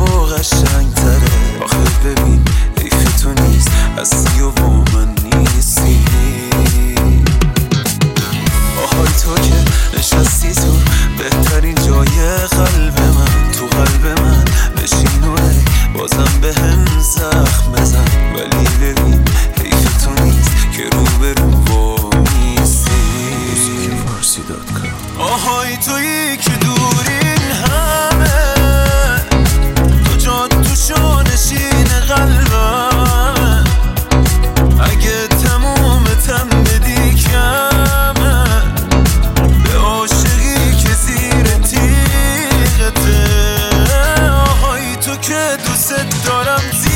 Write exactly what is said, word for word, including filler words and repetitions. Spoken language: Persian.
تو قشنگ تره. آخه ببین حیف تو نیست هستی و با من نیستی. آهای تو که نشستی تو بهترین جای قلب من، تو قلب من بشین و ای بازم به هم زخم بزن. ولی ببین حیف تو نیست که رو به رو با نیستی. موزیک فارسی دات کام. آهای تویی که دورین همه، تو جا تو شانشین قلبم. اگه تموم تم بدی کمه به عاشقی که زیر تیغته. آهای تو که دوست دارم زیر